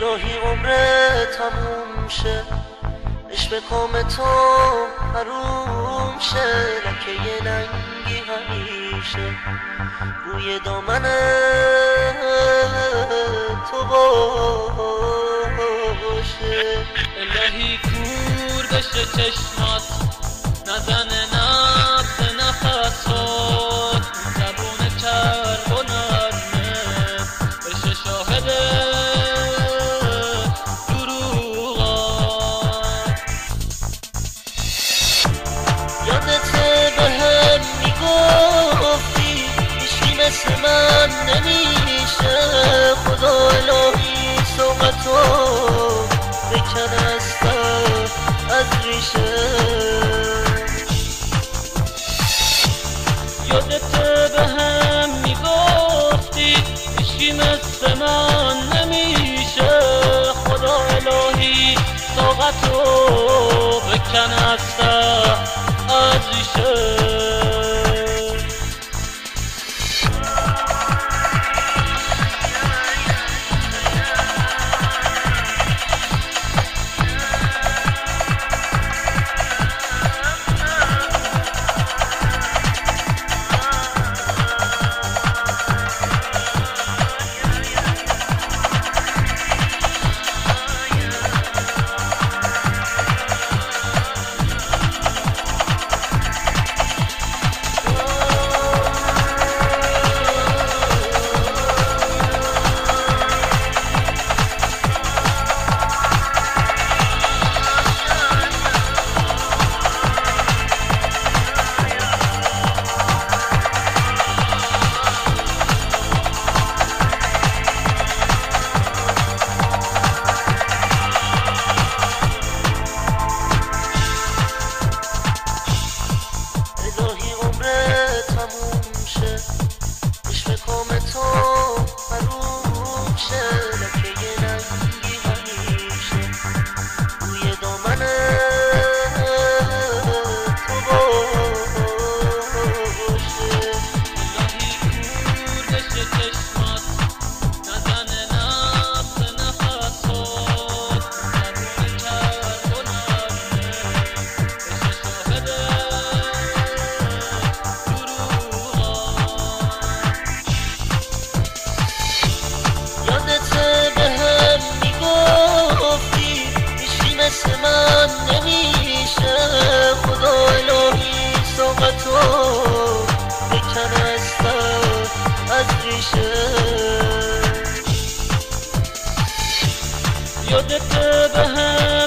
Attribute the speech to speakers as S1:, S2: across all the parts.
S1: الهی عمره تموم شه، عشق کام تو حروم شه، لکه ننگی همیشه روی دامن تو باشه.
S2: الهی کور بشه چشمات، نزنه نفس نفسات، زبون چرب و نرمه بشه شاهد دروغات.
S1: یادته بهم میگفتی هیچکی مثل من نمیشه، خدا الهی سوقتو بکن از ریشه.
S2: یادته بهم میگفتی هیچکی مثل من نمیشه، خدا الهی طاقتو بکن از ریشه. یادته بهم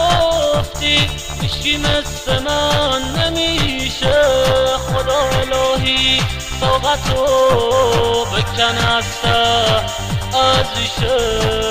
S2: میگفتی هیچکی مثل من نمیشه، خدا الهی طاقتو بکن از ریشه.